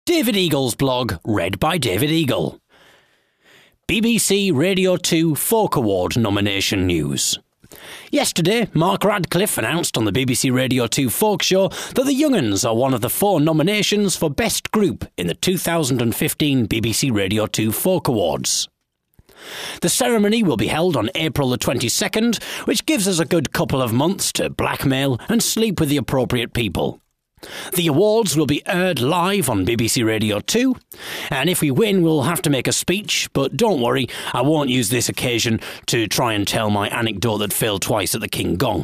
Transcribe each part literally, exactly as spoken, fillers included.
David Eagle's blog, read by David Eagle. B B C Radio two Folk Award nomination news. Yesterday, Mark Radcliffe announced on the B B C Radio two Folk Show that the Young'uns are one of the four nominations for Best Group in the two thousand fifteen B B C Radio two Folk Awards. The ceremony will be held on April the twenty-second, which gives us a good couple of months to blackmail and sleep with the appropriate people. The awards will be aired live on B B C Radio two, and if we win we'll have to make a speech, but don't worry, I won't use this occasion to try and tell my anecdote that failed twice at the King Gong.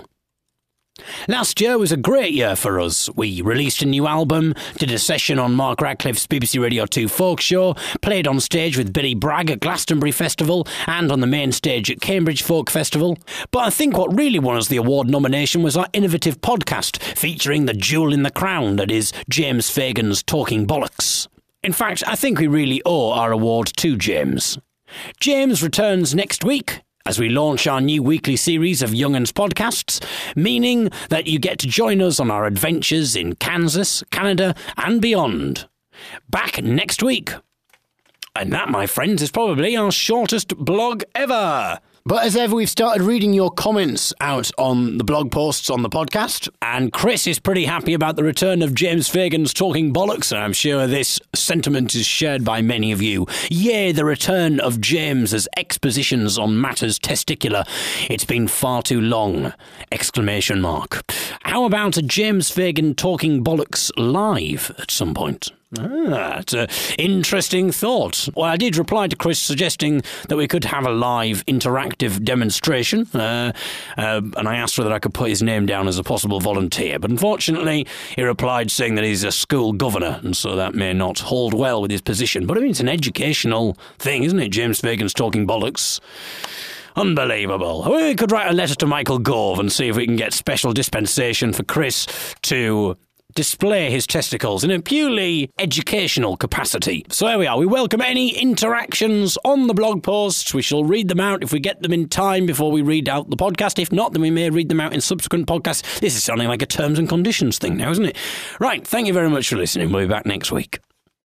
Last year was a great year for us. We released a new album, did a session on Mark Radcliffe's B B C Radio two Folk Show, played on stage with Billy Bragg at Glastonbury Festival and on the main stage at Cambridge Folk Festival. But I think what really won us the award nomination was our innovative podcast featuring the jewel in the crown that is James Fagan's Talking Bollocks. In fact, I think we really owe our award to James. James returns next week as we launch our new weekly series of Young'uns podcasts, meaning that you get to join us on our adventures in Kansas, Canada and beyond. Back next week. And that, my friends, is probably our shortest blog ever. But as ever, we've started reading your comments out on the blog posts on the podcast, and Chris is pretty happy about the return of James Fagan's Talking Bollocks, and I'm sure this sentiment is shared by many of you. Yea, the return of James's expositions on matters testicular. It's been far too long! Exclamation mark. How about a James Fagan Talking Bollocks live at some point? Ah, it's an interesting thought. Well, I did reply to Chris suggesting that we could have a live interactive demonstration, uh, uh, and I asked whether I could put his name down as a possible volunteer, but unfortunately he replied saying that he's a school governor, and so that may not hold well with his position. But I mean, it's an educational thing, isn't it? James Fagan's Talking Bollocks. Unbelievable. We could write a letter to Michael Gove and see if we can get special dispensation for Chris to display his testicles in a purely educational capacity. So here we are. We welcome any interactions on the blog posts. We shall read them out if we get them in time before we read out the podcast. If not, then we may read them out in subsequent podcasts. This is sounding like a terms and conditions thing now, isn't it? Right, thank you very much for listening. We'll be back next week.